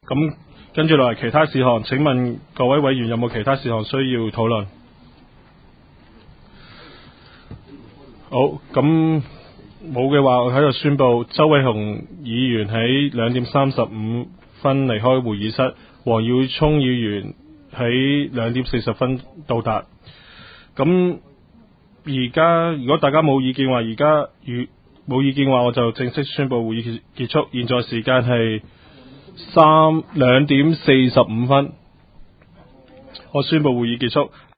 咁跟住落嚟其他事項，請問各位委員有冇其他事項需要討論？好，咁冇嘅話，我喺度宣布周偉雄議員喺2:35離開會議室，黃耀聰議員喺2:40到達。咁而家如果大家冇意見話，冇意見話，我就正式宣布會議結束。現在時間係2:45，我宣布會議結束。